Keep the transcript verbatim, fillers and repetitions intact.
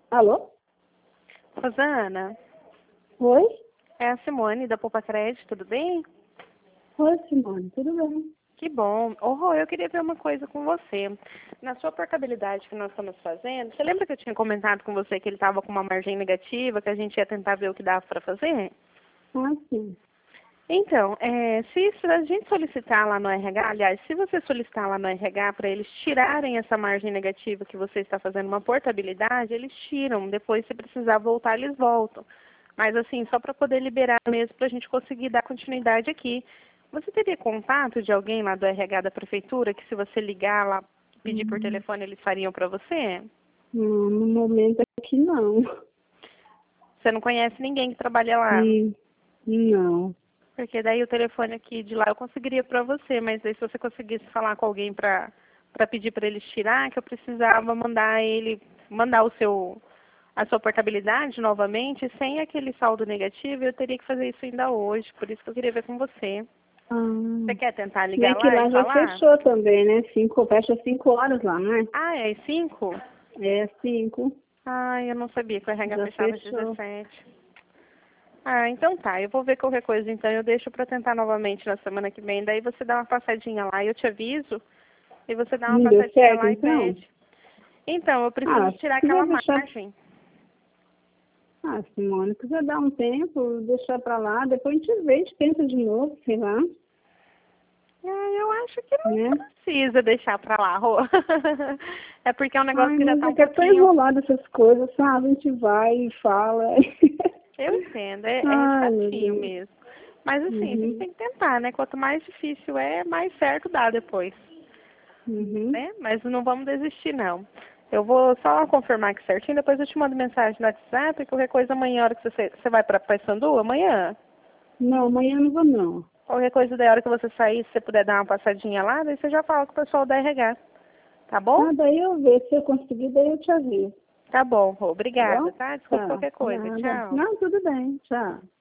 Alô? Rosana, Oi? é a Simone da Poupa Crédito, tudo bem? Oi, Simone, tudo bem? Que bom. Ô, Rô, eu queria ver uma coisa com você. Na sua portabilidade que nós estamos fazendo, você lembra que eu tinha comentado com você que ele estava com uma margem negativa, que a gente ia tentar ver o que dava para fazer? Ah, sim. Então, é, se, se a gente solicitar lá no R H, aliás, se você solicitar lá no R H para eles tirarem essa margem negativa que você está fazendo uma portabilidade, eles tiram. Depois, se precisar voltar, eles voltam. Mas, assim, só para poder liberar mesmo, para a gente conseguir dar continuidade aqui. Você teria contato de alguém lá do R H da prefeitura que, se você ligar lá, pedir por Hum, telefone, eles fariam para você? não, no momento aqui não. Você não conhece ninguém que trabalha lá? Hum, não. Porque daí o telefone aqui de lá eu conseguiria para você, mas aí se você conseguisse falar com alguém para para pedir para eles tirar, que eu precisava mandar ele mandar o seu a sua portabilidade novamente sem aquele saldo negativo, eu teria que fazer isso ainda hoje, por isso que eu queria ver com você. Ah, Você quer tentar se bem ligar que lá e lá já falar? fechou também, né? Cinco, fecha cinco horas lá, não é? Ah, é às cinco? É cinco, Ah, eu não sabia que o R H já fechava às fechou. dezessete. Ah, então tá, eu vou ver qualquer coisa, então eu deixo para tentar novamente na semana que vem, daí você dá uma passadinha lá e eu te aviso. E você dá uma Não deu passadinha certo, lá e então? pede. Então, eu Ah, preciso se tirar quiser aquela deixar... margem. Ah, Simone, se quiser dar um tempo, deixar pra lá, depois a gente vê, a gente pensa de novo, sei lá, Ah, eu acho que não né? precisa deixar pra lá, Rô. É porque é um negócio Ai, que já mas tá é um que é tão pouquinho. enrolado essas coisas, sabe? A gente vai e fala. Eu entendo, é, é Ai, meu chatinho Deus. mesmo. Mas assim, a gente Uhum, tem que tentar, né? Quanto mais difícil é, mais certo dá depois. uhum. Né? Mas não vamos desistir, não. Eu vou só confirmar aqui certinho, depois eu te mando mensagem no WhatsApp, qualquer coisa amanhã, a hora que você, você vai pra Paysandu, amanhã. Não, amanhã eu não vou, não. Qualquer coisa da hora que você sair, se você puder dar uma passadinha lá, daí você já fala com o pessoal da R H. Tá bom? Ah, daí eu vejo, se eu conseguir, daí eu te aviso. Tá bom, Rô. Tá Obrigada, bom? tá? Desculpa Tá, qualquer coisa. nada. Tchau. Não, tudo bem, tchau.